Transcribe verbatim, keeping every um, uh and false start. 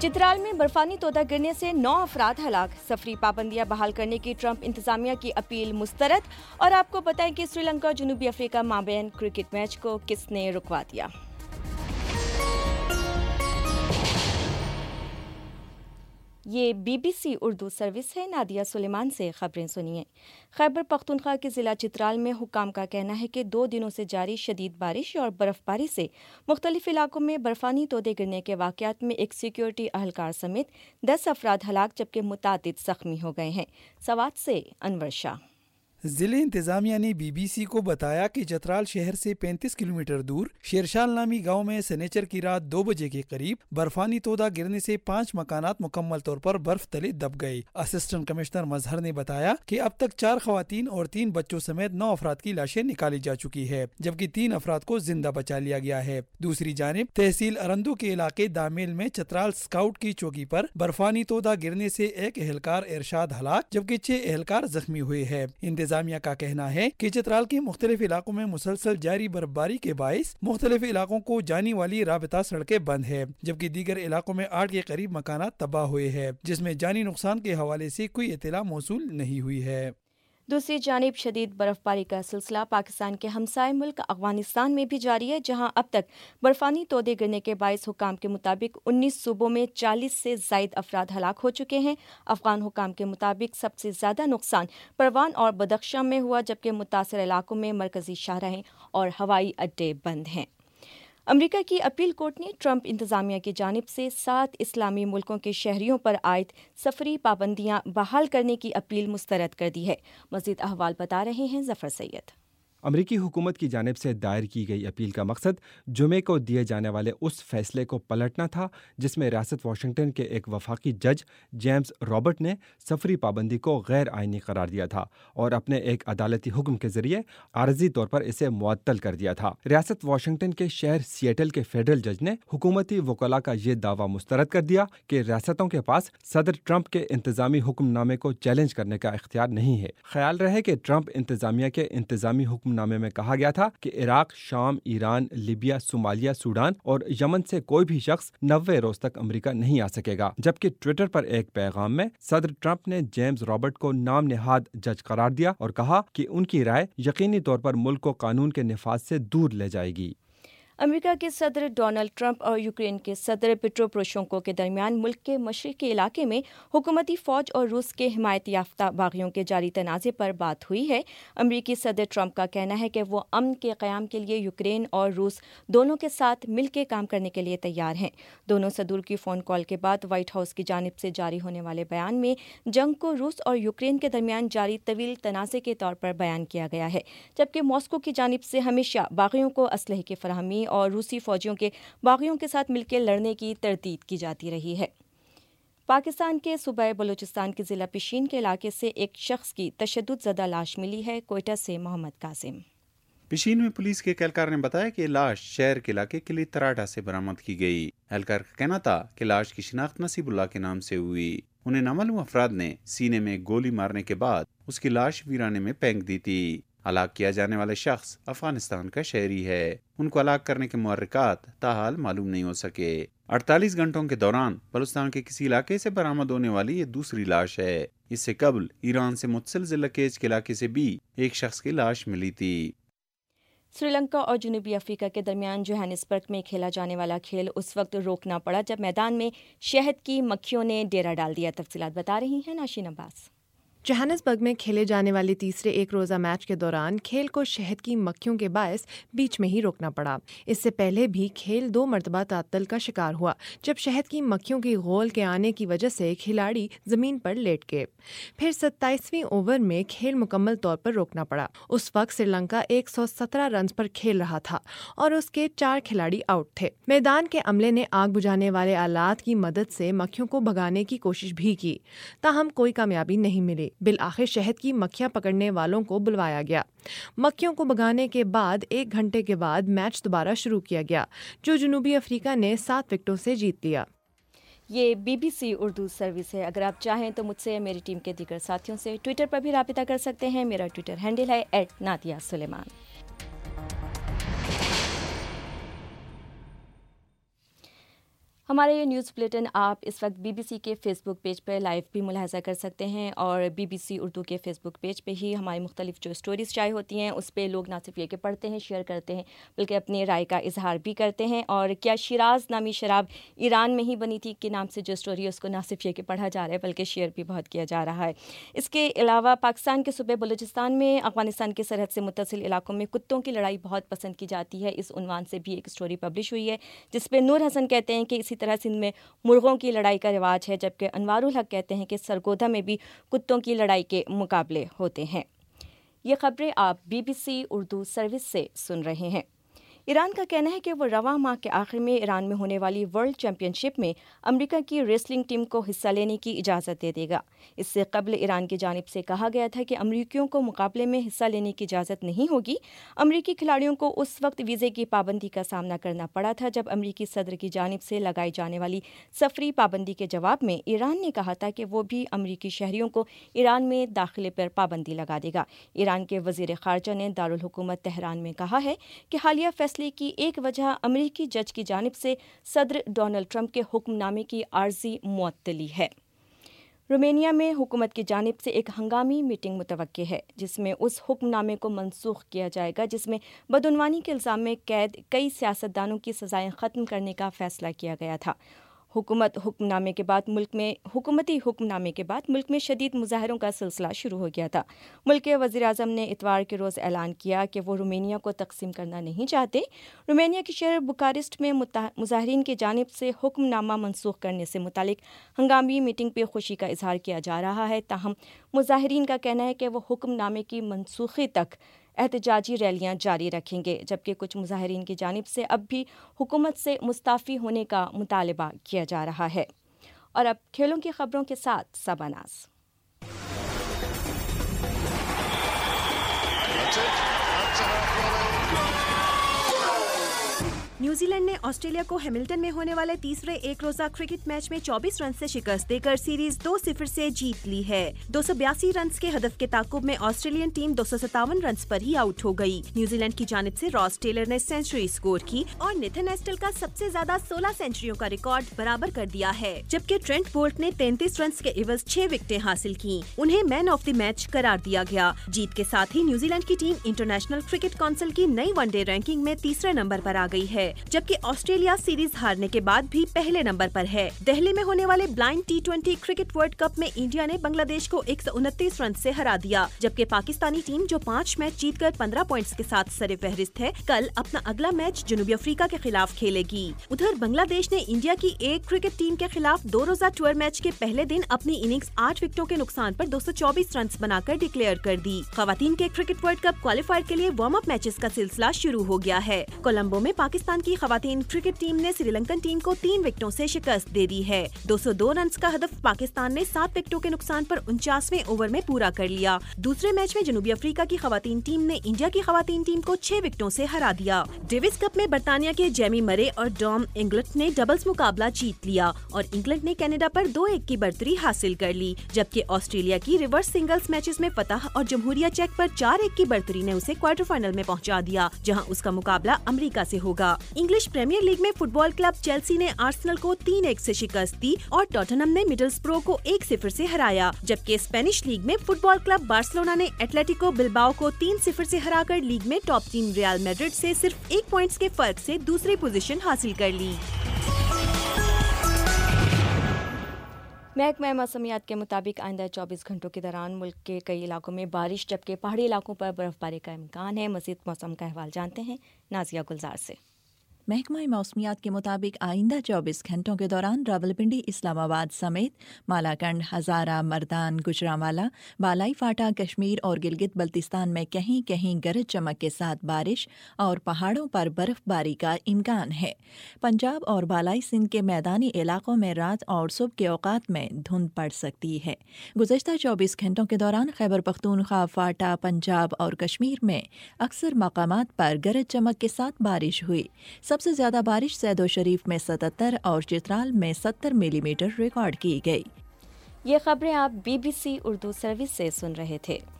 چترال میں برفانی تودہ گرنے سے نو افراد ہلاک، سفری پابندیاں بحال کرنے کی ٹرمپ انتظامیہ کی اپیل مسترد۔ اور آپ کو بتائیں کہ سری لنکا اور جنوبی افریقہ مابین کرکٹ میچ کو کس نے رکوا دیا۔ یہ B B C Urdu service ہے، نادیہ سلیمان سے خبریں سنیے۔ خیبر پختونخوا کے ضلع چترال میں حکام کا کہنا ہے کہ دو دنوں سے جاری شدید بارش اور برف باری سے مختلف علاقوں میں برفانی تودے گرنے کے واقعات میں ایک سیکیورٹی اہلکار سمیت دس افراد ہلاک جبکہ متعدد زخمی ہو گئے ہیں۔ سوات سے انور شاہ۔ ضلع انتظامیہ نے بی بی سی کو بتایا کہ چترال شہر سے پینتیس کلومیٹر دور شیرشال نامی گاؤں میں سنیچر کی رات دو بجے کے قریب برفانی تودہ گرنے سے پانچ مکانات مکمل طور پر برف تلے دب گئے۔ اسسٹنٹ کمشنر مظہر نے بتایا کہ اب تک چار خواتین اور تین بچوں سمیت نو افراد کی لاشیں نکالی جا چکی ہے جبکہ تین افراد کو زندہ بچا لیا گیا ہے۔ دوسری جانب تحصیل ارندو کے علاقے دامیل میں چترال اسکاؤٹ کی چوکی پر برفانی تودہ گرنے سے ایک اہلکار ارشاد ہلاک جبکہ چھ اہلکار زخمی ہوئے ہیں۔ انتظامیہ کا کہنا ہے کہ چترال کے مختلف علاقوں میں مسلسل جاری برفباری کے باعث مختلف علاقوں کو جانے والی رابطہ سڑکیں بند ہے جبکہ دیگر علاقوں میں آٹھ کے قریب مکانات تباہ ہوئے ہیں جس میں جانی نقصان کے حوالے سے کوئی اطلاع موصول نہیں ہوئی ہے۔ دوسری جانب شدید برف باری کا سلسلہ پاکستان کے ہمسائے ملک افغانستان میں بھی جاری ہے، جہاں اب تک برفانی تودے گرنے کے باعث حکام کے مطابق انیس صوبوں میں چالیس سے زائد افراد ہلاک ہو چکے ہیں۔ افغان حکام کے مطابق سب سے زیادہ نقصان پروان اور بدخشاں میں ہوا جبکہ متاثرہ علاقوں میں مرکزی شاہراہیں اور ہوائی اڈے بند ہیں۔ امریکہ کی اپیل کورٹ نے ٹرمپ انتظامیہ کی جانب سے سات اسلامی ملکوں کے شہریوں پر عائد سفری پابندیاں بحال کرنے کی اپیل مسترد کر دی ہے۔ مزید احوال بتا رہے ہیں ظفر سید۔ امریکی حکومت کی جانب سے دائر کی گئی اپیل کا مقصد جمعے کو دیے جانے والے اس فیصلے کو پلٹنا تھا جس میں ریاست واشنگٹن کے ایک وفاقی جج جیمز رابرٹ نے سفری پابندی کو غیر آئینی قرار دیا تھا اور اپنے ایک عدالتی حکم کے ذریعے عارضی طور پر اسے معطل کر دیا تھا۔ ریاست واشنگٹن کے شہر سیٹل کے فیڈرل جج نے حکومتی وکلاء کا یہ دعویٰ مسترد کر دیا کہ ریاستوں کے پاس صدر ٹرمپ کے انتظامی حکم نامے کو چیلنج کرنے کا اختیار نہیں ہے۔ خیال رہے کہ ٹرمپ انتظامیہ کے انتظامی حکم نامے میں کہا گیا تھا کہ عراق، شام، ایران، لیبیا، صومالیہ، سوڈان اور یمن سے کوئی بھی شخص نوے روز تک امریکہ نہیں آ سکے گا، جبکہ ٹویٹر پر ایک پیغام میں صدر ٹرمپ نے جیمز رابرٹ کو نام نہاد جج قرار دیا اور کہا کہ ان کی رائے یقینی طور پر ملک کو قانون کے نفاذ سے دور لے جائے گی۔ امریکہ کے صدر ڈونلڈ ٹرمپ اور یوکرین کے صدر پیٹرو پروشینکو کے درمیان ملک کے مشرقی علاقے میں حکومتی فوج اور روس کے حمایت یافتہ باغیوں کے جاری تنازع پر بات ہوئی ہے۔ امریکی صدر ٹرمپ کا کہنا ہے کہ وہ امن کے قیام کے لیے یوکرین اور روس دونوں کے ساتھ مل کے کام کرنے کے لیے تیار ہیں۔ دونوں صدور کی فون کال کے بعد وائٹ ہاؤس کی جانب سے جاری ہونے والے بیان میں جنگ کو روس اور یوکرین کے درمیان جاری طویل تنازع کے طور پر بیان کیا گیا ہے، جبکہ ماسکو کی جانب سے ہمیشہ باغیوں کو اسلحے کی فراہمی اور روسی فوجیوں کے باغیوں کے ساتھ مل کے لڑنے کی تردید کی جاتی رہی ہے۔ پاکستان کے صوبہ بلوچستان کے ضلع پشین کے علاقے سے ایک شخص کی تشدد زدہ لاش ملی ہے۔ کوئٹہ سے محمد قاسم۔ پشین میں پولیس کے اہلکار نے بتایا کہ لاش شہر کے علاقے کے لیے تراٹا سے برآمد کی گئی۔ اہلکار کا کہنا تھا کہ لاش کی شناخت نصیب اللہ کے نام سے ہوئی۔ انہیں نامعلوم افراد نے سینے میں گولی مارنے کے بعد اس کی لاش ویرانے میں پھینک دی تھی۔ ہلاک کیا جانے والے شخص افغانستان کا شہری ہے۔ ان کو ہلاک کرنے کے محرکات تاحال معلوم نہیں ہو سکے۔ اڑتالیس گھنٹوں کے دوران بلوچستان کے کسی علاقے سے برآمد ہونے والی یہ دوسری لاش ہے۔ اس سے قبل ایران سے متصل ضلع کیچ کے علاقے سے بھی ایک شخص کی لاش ملی تھی۔ سری لنکا اور جنوبی افریقہ کے درمیان جوہانسبرگ میں کھیلا جانے والا کھیل اس وقت روکنا پڑا جب میدان میں شہد کی مکھیوں نے ڈیرا ڈال دیا۔ تفصیلات بتا رہی ہیں ناشین عباس۔ جوہانسبرگ میں کھیلے جانے والے تیسرے ایک روزہ میچ کے دوران کھیل کو شہد کی مکھیوں کے باعث بیچ میں ہی روکنا پڑا۔ اس سے پہلے بھی کھیل دو مرتبہ تعطل کا شکار ہوا جب شہد کی مکھیوں کی غول کے آنے کی وجہ سے کھلاڑی زمین پر لیٹ گئے۔ پھر ستائیسویں اوور میں کھیل مکمل طور پر روکنا پڑا۔ اس وقت سری لنکا ایک سو سترہ رنز پر کھیل رہا تھا اور اس کے چار کھلاڑی آؤٹ تھے۔ میدان کے عملے نے آگ بجھانے والے آلات کی مدد سے مکھیوں کو بھگانے کی کوشش بھی کی، تاہم کوئی کامیابی نہیں ملی۔ بالآخر شہد کی مکھیاں پکڑنے والوں کو بلوایا گیا۔ مکھیوں کو بھگانے کے بعد ایک گھنٹے کے بعد میچ دوبارہ شروع کیا گیا جو جنوبی افریقہ نے سات وکٹوں سے جیت لیا۔ یہ B B C Urdu service ہے۔ اگر آپ چاہیں تو مجھ سے میری ٹیم کے دیگر ساتھیوں سے ٹویٹر پر بھی رابطہ کر سکتے ہیں۔ میرا ٹویٹر ہینڈل ہے ایٹ نادیہ سلیمان۔ ہمارے یہ نیوز بلیٹن آپ اس وقت بی بی سی کے فیس بک پیج پر لائیو بھی ملاحظہ کر سکتے ہیں، اور بی بی سی اردو کے فیس بک پیج پہ ہی ہماری مختلف جو اسٹوریز شائع ہوتی ہیں اس پہ لوگ نہ صرف یہ کہ پڑھتے ہیں، شیئر کرتے ہیں، بلکہ اپنی رائے کا اظہار بھی کرتے ہیں۔ اور کیا شیراز نامی شراب ایران میں ہی بنی تھی کے نام سے جو اسٹوری ہے اس کو نہ صرف یہ کہ پڑھا جا رہا ہے بلکہ شیئر بھی بہت کیا جا رہا ہے۔ اس کے علاوہ پاکستان کے صوبے بلوچستان میں افغانستان کے سرحد سے متصل علاقوں میں کتوں کی لڑائی بہت پسند کی جاتی ہے، اس عنوان سے بھی ایک اسٹوری پبلش ہوئی ہے جس پہ نور حسن کہتے ہیں کہ اسی طرح سندھ میں مرغوں کی لڑائی کا رواج ہے، جبکہ انوار الحق کہتے ہیں کہ سرگودا میں بھی کتوں کی لڑائی کے مقابلے ہوتے ہیں۔ یہ خبریں آپ B B C Urdu service سے سن رہے ہیں۔ ایران کا کہنا ہے کہ وہ رواں ماہ کے آخر میں ایران میں ہونے والی ورلڈ چیمپئن شپ میں امریکہ کی ریسلنگ ٹیم کو حصہ لینے کی اجازت دے دے گا۔ اس سے قبل ایران کی جانب سے کہا گیا تھا کہ امریکیوں کو مقابلے میں حصہ لینے کی اجازت نہیں ہوگی۔ امریکی کھلاڑیوں کو اس وقت ویزے کی پابندی کا سامنا کرنا پڑا تھا جب امریکی صدر کی جانب سے لگائی جانے والی سفری پابندی کے جواب میں ایران نے کہا تھا کہ وہ بھی امریکی شہریوں کو ایران میں داخلے پر پابندی لگا دے گا۔ ایران کے وزیر خارجہ نے دارالحکومت تہران میں کہا ہے کہ حالیہ فیصلے کی ایک وجہ امریکی جج کی جانب سے صدر ڈونلڈ ٹرمپ کے حکم نامے کی عارضی معطلی ہے۔ رومینیا میں حکومت کی جانب سے ایک ہنگامی میٹنگ متوقع ہے جس میں اس حکم نامے کو منسوخ کیا جائے گا جس میں بدعنوانی کے الزام میں قید کئی سیاستدانوں کی سزائیں ختم کرنے کا فیصلہ کیا گیا تھا۔ حکومت حکم نامے کے بعد ملک میں حکومتی حکم نامے کے بعد ملک میں شدید مظاہروں کا سلسلہ شروع ہو گیا تھا۔ ملک کے وزیر اعظم نے اتوار کے روز اعلان کیا کہ وہ رومینیا کو تقسیم کرنا نہیں چاہتے۔ رومینیا کے شہر بکارسٹ میں مظاہرین کی جانب سے حکم نامہ منسوخ کرنے سے متعلق ہنگامی میٹنگ پہ خوشی کا اظہار کیا جا رہا ہے، تاہم مظاہرین کا کہنا ہے کہ وہ حکم نامے کی منسوخی تک احتجاجی ریلیاں جاری رکھیں گے، جبکہ کچھ مظاہرین کی جانب سے اب بھی حکومت سے مستعفی ہونے کا مطالبہ کیا جا رہا ہے۔ اور اب کھیلوں کی خبروں کے ساتھ صبا ناز۔ نیوزی لینڈ نے آسٹریلیا کو ہیملٹن میں ہونے والے تیسرے ایک روزہ کرکٹ میچ میں چوبیس رن سے شکست دے کر سیریز دو صفر سے جیت لی ہے۔ دو سو بیاسی رنز کے ہدف کے تعاقب میں آسٹریلین ٹیم دو سو ستاون رنز پر ہی آؤٹ ہو گئی۔ نیوزی لینڈ کی جانب سے راس ٹیلر نے سینچری سکور کی اور نیتھن ایسٹل کا سب سے زیادہ سولہ سینچریوں کا ریکارڈ برابر کر دیا ہے، جبکہ ٹرینٹ بولٹ نے تینتیس رنز کے عوض چھ وکٹیں حاصل کی۔ انہیں مین آف دی میچ قرار دیا گیا۔ جیت کے ساتھ ہی نیوزی لینڈ کی ٹیم انٹرنیشنل کرکٹ کونسل کی نئی ون ڈے رینکنگ میں تیسرے نمبر پر آ گئی ہے، جبکہ آسٹریلیا سیریز ہارنے کے بعد بھی پہلے نمبر پر ہے۔ دہلی میں ہونے والے blind T twenty cricket World Cup میں انڈیا نے بنگلہ دیش کو ایک سو انتیس رن سے ہرا دیا، جبکہ پاکستانی ٹیم جو پانچ میچ جیت کر پندرہ پوائنٹس کے ساتھ سر فہرست ہے، کل اپنا اگلا میچ جنوبی افریقہ کے خلاف کھیلے گی۔ ادھر بنگلہ دیش نے انڈیا کی ایک کرکٹ ٹیم کے خلاف دو روزہ ٹور میچ کے پہلے دن اپنی اننگز آٹھ وکٹوں کے نقصان پر دو سو چوبیس رنز بنا کر ڈکلیئر کر دی۔ خواتین کے کرکٹ ورلڈ کپ کوالیفائر کے لیے وارم اپ میچز کا سلسلہ شروع ہو گیا ہے۔ کولمبو میں پاکستان کی خواتین کرکٹ ٹیم نے سری لنکن ٹیم کو تین وکٹوں سے شکست دے دی ہے۔ دو سو دو رنز کا ہدف پاکستان نے سات وکٹوں کے نقصان پر انچاسویں اوور میں پورا کر لیا۔ دوسرے میچ میں جنوبی افریقہ کی خواتین ٹیم نے انڈیا کی خواتین ٹیم کو چھ وکٹوں سے ہرا دیا۔ ڈیوس کپ میں برطانیہ کے جیمی مرے اور ڈام انگلٹ نے ڈبلز مقابلہ جیت لیا اور انگلینڈ نے کینیڈا پر دو ایک کی برتری حاصل کر لی، جبکہ آسٹریلیا کی ریورس سنگلز میچز میں فتح اور جمہوریہ چیک پر چار ایک کی برتری نے اسے کوارٹر فائنل میں پہنچا دیا، جہاں اس کا مقابلہ امریکہ سے ہوگا۔ انگلش پریمیئر لیگ میں فٹ بال کلب چیلسی نے آرسنل کو تین ایک سے شکست دی اور ٹوٹنہم نے مڈلسبرو کو ایک صفر سے ہرایا، جبکہ اسپینش لیگ میں فٹ بال کلب بارسلونا نے ایٹلیٹیکو بلباؤ کو تین صفر سے ہرا کر لیگ میں ٹاپ ٹیم ریال میڈرڈ سے صرف ایک پوائنٹس کے فرق سے دوسری پوزیشن حاصل کر لی۔ محکمہ موسمیات کے مطابق آئندہ چوبیس گھنٹوں کے دوران ملک کے کئی علاقوں میں بارش جبکہ پہاڑی علاقوں پر برف باری کا امکان ہے۔ مزید موسم کا احوال جانتے ہیں نازیہ گلزار سے۔ محکمہ موسمیات کے مطابق آئندہ چوبیس گھنٹوں کے دوران راولپنڈی، اسلام آباد سمیت مالاکنڈ، ہزارہ، مردان، گجرانوالہ، بالائی فاٹا، کشمیر اور گلگت بلتستان میں کہیں کہیں گرج چمک کے ساتھ بارش اور پہاڑوں پر برف باری کا امکان ہے۔ پنجاب اور بالائی سندھ کے میدانی علاقوں میں رات اور صبح کے اوقات میں دھند پڑ سکتی ہے۔ گزشتہ چوبیس گھنٹوں کے دوران خیبر پختونخوا، فاٹا، پنجاب اور کشمیر میں اکثر مقامات پر گرج چمک کے ساتھ بارش ہوئی۔ سب سے زیادہ بارش سیدو شریف میں ستتر اور چترال میں ستر ملی میٹر ریکارڈ کی گئی۔ یہ خبریں آپ B B C Urdu service سے سن رہے تھے۔